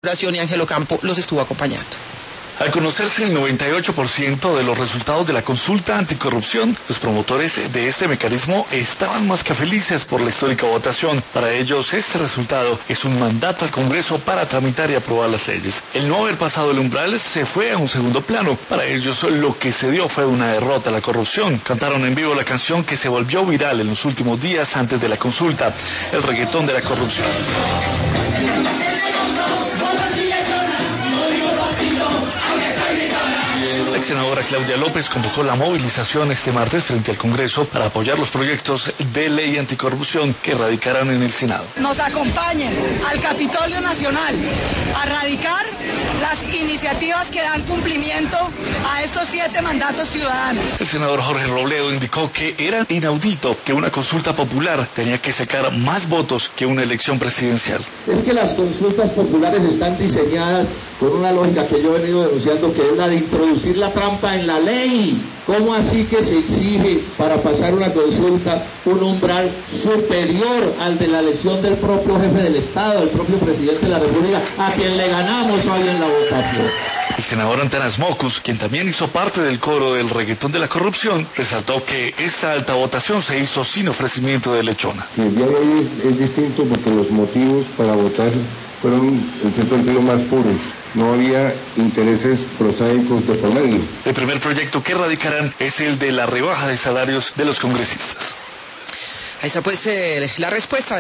Y Ángelo Campo los estuvo acompañando. Al conocerse el 98% de los resultados de la consulta anticorrupción, los promotores de este mecanismo estaban más que felices por la histórica votación. Para ellos, este resultado es un mandato al Congreso para tramitar y aprobar las leyes. El no haber pasado el umbral se fue a un segundo plano. Para ellos, lo que se dio fue una derrota a la corrupción. Cantaron en vivo la canción que se volvió viral en los últimos días antes de la consulta, el reggaetón de la corrupción. La senadora Claudia López convocó la movilización este martes frente al Congreso para apoyar los proyectos de ley anticorrupción que radicarán en el Senado. Nos acompañen al Capitolio Nacional a radicar las iniciativas que dan cumplimiento a estos 7 mandatos ciudadanos. El senador Jorge Robledo indicó que era inaudito que una consulta popular tenía que sacar más votos que una elección presidencial. Es que las consultas populares están diseñadas con una lógica que yo he venido denunciando, que es la de introducir la trampa en la ley. ¿Cómo así que se exige para pasar una consulta un umbral superior al de la elección del propio jefe del Estado, del propio presidente de la República, a quien le ganamos hoy en la votación? El senador Antanas Mocus, quien también hizo parte del coro del reggaetón de la corrupción, resaltó que esta alta votación se hizo sin ofrecimiento de lechona. El día de hoy es distinto porque los motivos para votar fueron en cierto sentido más puros. No había intereses prosaicos de por medio. El primer proyecto que radicarán es el de la rebaja de salarios de los congresistas. Ahí está pues la respuesta.